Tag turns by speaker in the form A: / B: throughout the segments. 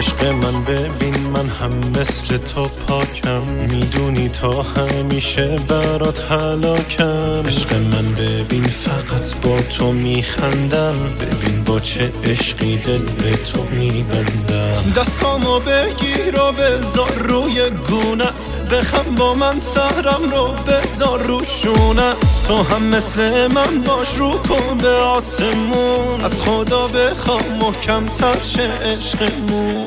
A: عشق من ببین من هم مثل تو پاکم، میدونی تا همیشه برات هلاکم. عشق من ببین فقط با تو میخندم، ببین با چه عشقی دل به تو میبندم. دستامو بگیر و بذار روی گونت، بخم با من سهرم رو بذار رو شونت. تو هم مثل من باش رو کن به آسمون، از خدا بخوام محکم تر شه عشقمون.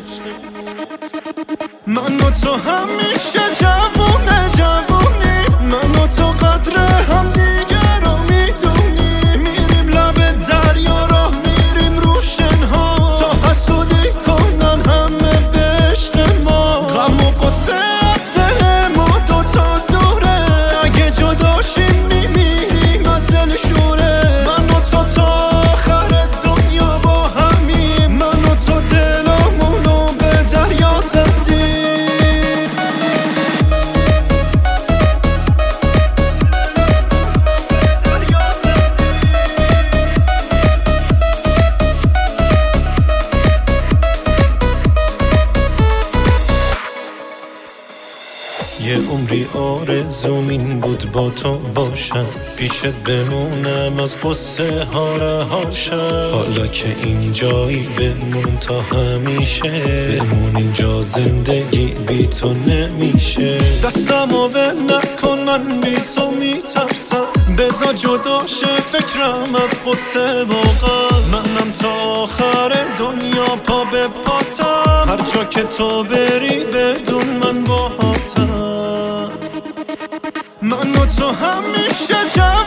A: من و تو همیشه جوونه جوونی، من و تو قدر هم دیگه رو میدونی. میریم لب دریا راه میریم رو شنها، تا حسودی کنن همه به عشق ما. غم و قصه از دل ما دوتا دوره، اگه جدا شیم میمیریم از دل شوره. من و تو تا آخر دنیا با همیم، من و تو دلامونو به دریا زدیم. یه عمری آرزوم این بود با تو باشم، پیشت بمونم از قصه ها رهاشم. حالا که اینجایی بمون تا همیشه، بمون اینجا زندگی بی تو نمیشه. دستمو ول نکن من بی تو میترسم، بذار جدا شه فکرم از قصه واقعا. منم تا آخر دنیا پا به پاتم، هر جا که تو بری بدون من باهاتم. من و تو همیشه